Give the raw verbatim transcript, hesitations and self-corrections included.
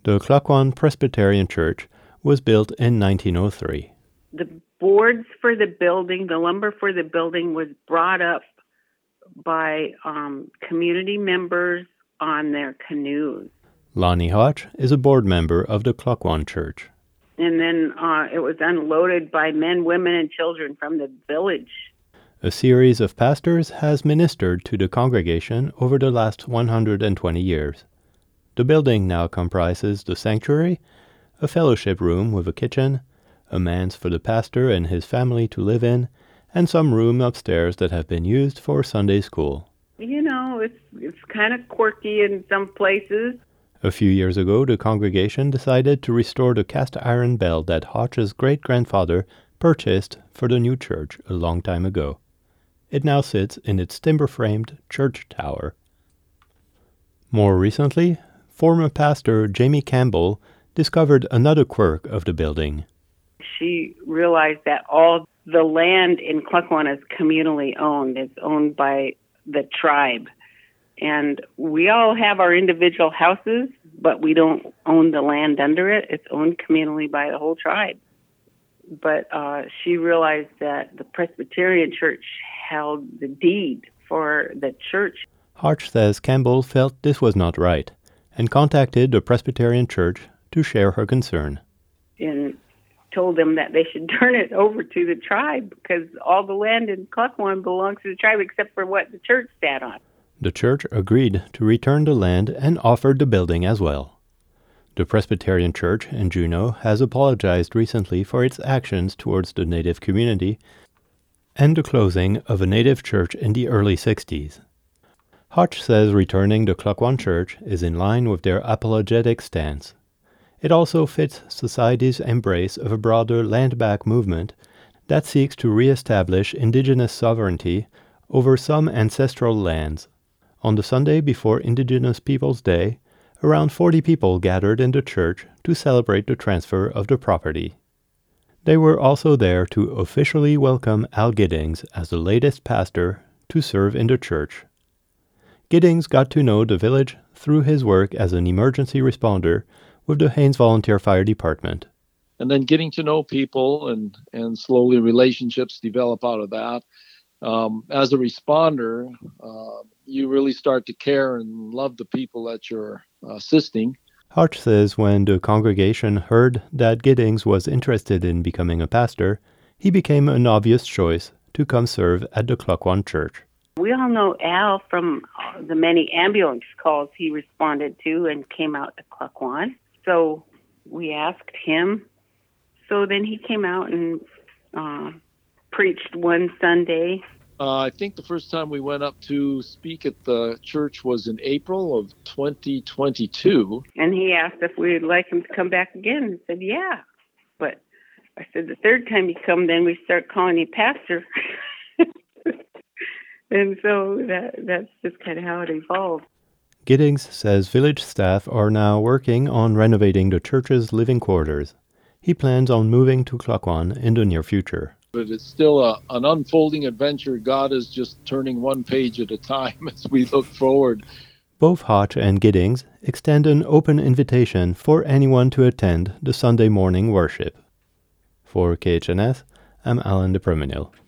The Cloquan Presbyterian Church was built in nineteen oh three. The boards for the building, the lumber for the building was brought up by um, community members on their canoes. Lonnie Hodge is a board member of the Cloquan Church. And then uh, it was unloaded by men, women, and children from the village. A series of pastors has ministered to the congregation over the last one hundred twenty years. The building now comprises the sanctuary, a fellowship room with a kitchen, a manse for the pastor and his family to live in, and some room upstairs that have been used for Sunday school. You know, it's it's kind of quirky in some places. A few years ago, the congregation decided to restore the cast iron bell that Hodge's great-grandfather purchased for the new church a long time ago. It now sits in its timber-framed church tower. More recently, former pastor Jamie Campbell discovered another quirk of the building. She realized that all the land in Cloquan is communally owned. It's owned by the tribe. And we all have our individual houses, but we don't own the land under it. It's owned communally by the whole tribe. But uh, she realized that the Presbyterian Church held the deed for the church. Hodge says Campbell felt this was not right and contacted the Presbyterian Church to share her concern. And told them that they should turn it over to the tribe because all the land in Cloquan belongs to the tribe except for what the church sat on. The church agreed to return the land and offered the building as well. The Presbyterian Church in Juneau has apologized recently for its actions towards the Native community and the closing of a Native church in the early sixties. Hodge says returning the Cloquan Church is in line with their apologetic stance. It also fits society's embrace of a broader land-back movement that seeks to re-establish indigenous sovereignty over some ancestral lands. On the Sunday before Indigenous Peoples Day, around forty people gathered in the church to celebrate the transfer of the property. They were also there to officially welcome Al Giddings as the latest pastor to serve in the church. Giddings got to know the village through his work as an emergency responder with the Haines Volunteer Fire Department. And then getting to know people and, and slowly relationships develop out of that. Um, as a responder, uh, you really start to care and love the people that you're assisting. Hodge says when the congregation heard that Giddings was interested in becoming a pastor, he became an obvious choice to come serve at the Cloquan Church. We all know Al from the many ambulance calls he responded to and came out to Cloquan. So we asked him. So then he came out and uh, preached one Sunday. Uh, I think the first time we went up to speak at the church was in April of twenty twenty-two. And he asked if we'd like him to come back again. I said, yeah. But I said, the third time you come, then we start calling you pastor. And so that that's just kind of how it evolved. Giddings says village staff are now working on renovating the church's living quarters. He plans on moving to Cloquan in the near future. But it's still a, an unfolding adventure. God is just turning one page at a time as we look forward. Both Hodge and Giddings extend an open invitation for anyone to attend the Sunday morning worship. For K H N S, I'm Alan de Promenil.